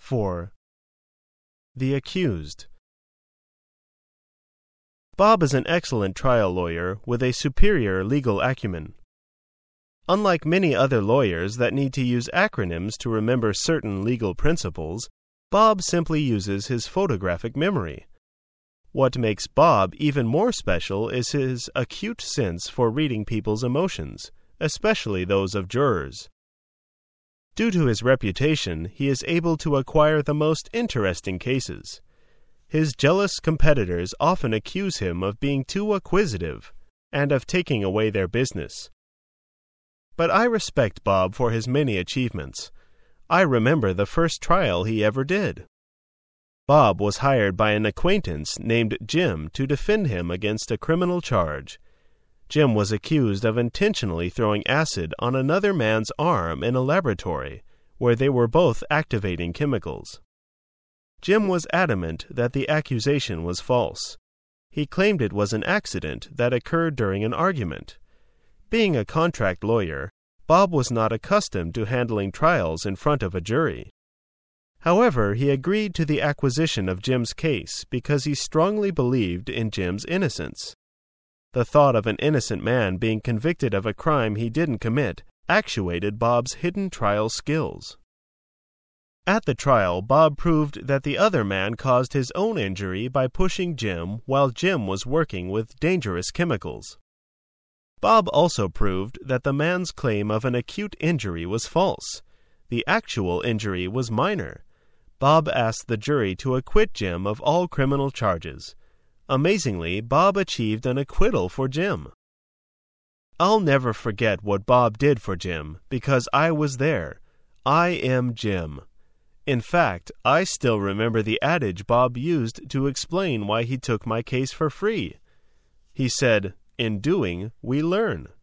4. The accused. Bob is an excellent trial lawyer with a superior legal acumen. Unlike many other lawyers that need to use acronyms to remember certain legal principles, Bob simply uses his photographic memory. What makes Bob even more special is his acute sense for reading people's emotions, especially those of jurors. Due to his reputation, he is able to acquire the most interesting cases. His jealous competitors often accuse him of being too acquisitive and of taking away their business. But I respect Bob for his many achievements. I remember the first trial he ever did. Bob was hired by an acquaintance named Jim to defend him against a criminal charge. Jim was accused of intentionally throwing acid on another man's arm in a laboratory where they were both activating chemicals. Jim was adamant that the accusation was false. He claimed it was an accident that occurred during an argument. Being a contract lawyer, Bob was not accustomed to handling trials in front of a jury. However, he agreed to the acquisition of Jim's case because he strongly believed in Jim's innocence. The thought of an innocent man being convicted of a crime he didn't commit actuated Bob's hidden trial skills. At the trial, Bob proved that the other man caused his own injury by pushing Jim while Jim was working with dangerous chemicals. Bob also proved that the man's claim of an acute injury was false. The actual injury was minor. Bob asked the jury to acquit Jim of all criminal charges. Amazingly, Bob achieved an acquittal for Jim. I'll never forget what Bob did for Jim because I was there. I am Jim. In fact, I still remember the adage Bob used to explain why he took my case for free. He said, "In doing, we learn."